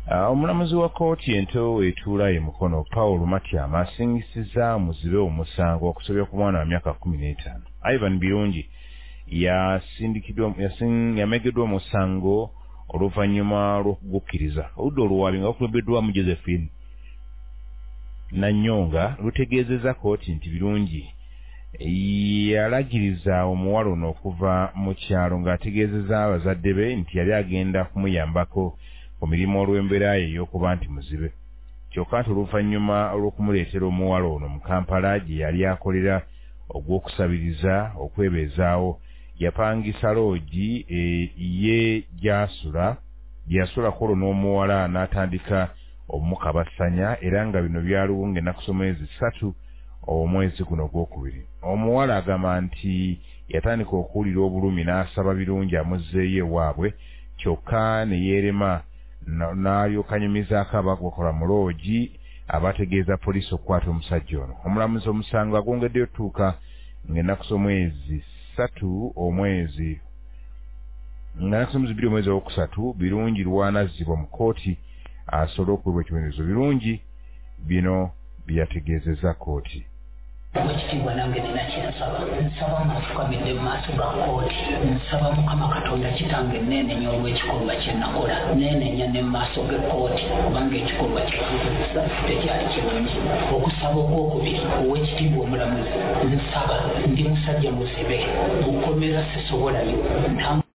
Omulamuzi wa kkooti ento etuula e Mukono Paul Matyama asingisizza muzibe omusango okusobya ku mwana wa myaka 15. Ivan Birungi yamegeddwa omusango oluvannyuma lw'okugukkiriza. Oludda oluwaabi nga lukulembeddwamu Josephine Nanyonga lutegeezezza kkooti nti Birungi yalagiriza omuwala ono okuva mu kyalo ng'ategeezezza abazadde be nti yali agenda kumuyambako ku mirimu olw'embeera ye ey'okuba nti muzibe. Kyokka nti oluvannyuma olw'okumuleetera omuwala ono mu Kampala gye yali akolera ogw'okusabiriza okwebeezaawo, yapangisa loogi ye gy'asulako olwo n'omuwala n'atandika omukabasanya, era nga bino byaliwo ng'ennaku z'omwezi 3 omwezi guno gwokubiri. Omuwala agamba nti yatandika okuwulira obulumi n'asaba Birungi amuzzeeyo ewaabwe, kyokka ne yeerema n'alyoka anyumizaako abakola mu loogi abategeeza poliisi okukwata omusajja ono. Omulamuzi omusango agwongeddeyo tuuka ng'ennaku z'omwezi 2 omwezi ogwokusatu Birungi lwanazzibwa mu kkooti asobole okuweebwa ekibonerezo. Birungi bino byategeezezza kkooti. Ekitiibwa nange nina kyensaba, nsaba mufukamidde mu maaso ga kkooti, nsaba Mukama Katonda Kitange neenenya olw'ekikolwa kye nakola, neenenya ne mu maaso g'ekkooti kubanga ekikolwa kyekikozesa tekyali kirungi. Okusaba okwokubiri Oweekitiibwa Omulamuzi, nsaba ndi musajja muzibe, mukomera sisowolayo